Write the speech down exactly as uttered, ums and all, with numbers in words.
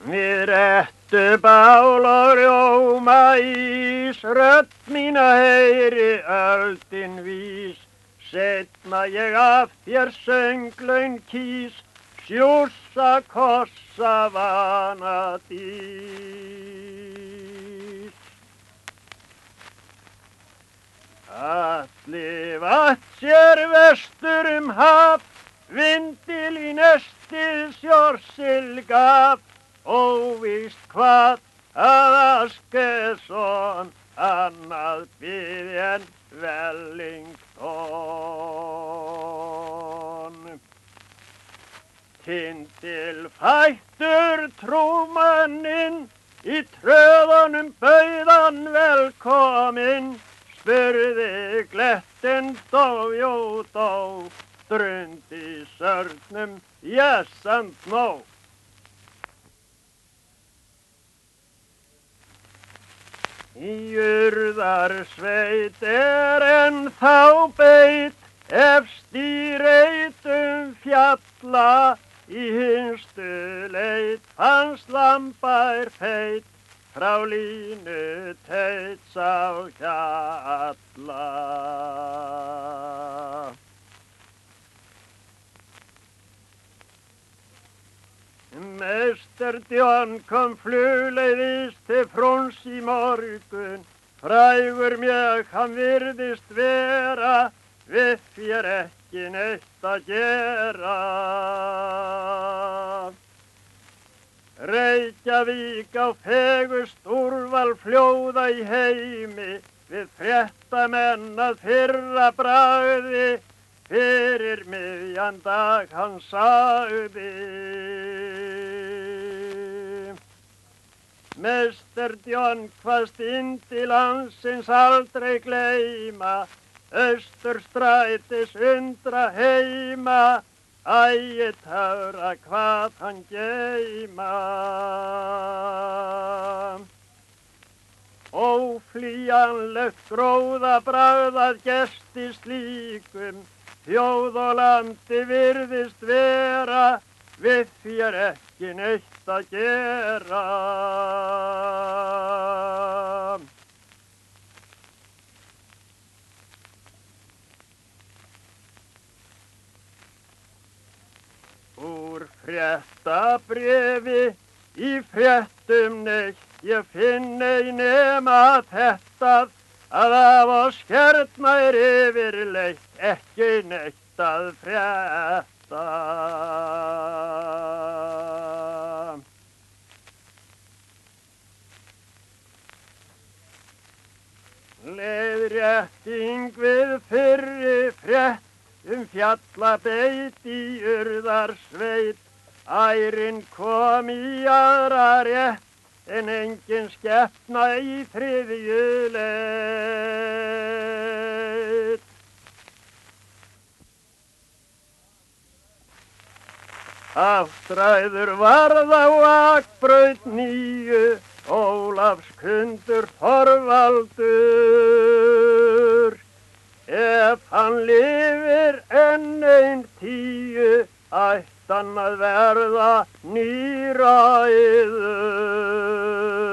Við réttu bál og rjóma ís, rödd mína heyri öldin vís. Seinna ég af þér sönglaun kýs, sjússa kossa vanadís. Alli vatt sér vestur um haf, vindil í nestið Sjórssil gaf. Óvíst hvað að Askesson annað byði en Wellington. Kyndil fættur trúmanninn, í tröðunum bauðan velkominn. Spurði glettinn dó, jú dó, drundi sörnum, yes and no. Í urðarsveit er ennþá beit, efst í reitum fjalla. Í hinstu leit fannst lambær feit, frá línu teits á hjalla. Mester John kom flugleiðis til frúns í morgun, frægur mjög hann virðist vera, við því er ekki neitt að gera. Reykjavík á fegurst úrval fljóða í heimi, við fréttamenn að fyrra bragði, fyrir miðjan dag hann sagði. Mester John kvaðst inn til landsins aldrei gleyma, Austurstrætis undra heima, æi töfra hvað hann geyma. Óflýjanlegt gróðabragð að gesti slíkum, þjóð og landi virðist vera, við því er ekki neitt að gera. Úr fréttabréfi í fréttum neitt, ég finn ei nema þetta, að af oss hérna er yfirleitt ekki neitt að frétta. Leiðrétting við fyrri frétt, um fjallabeit í urðarsveit, ærin kom í aðra rétt, en engin skepna í þriðju leit. Aftræður varð á akbraut nýju, Ólafskundur Þorvaldur. Ef hann lifir enn ein tíu, ætti hann að verða níræður.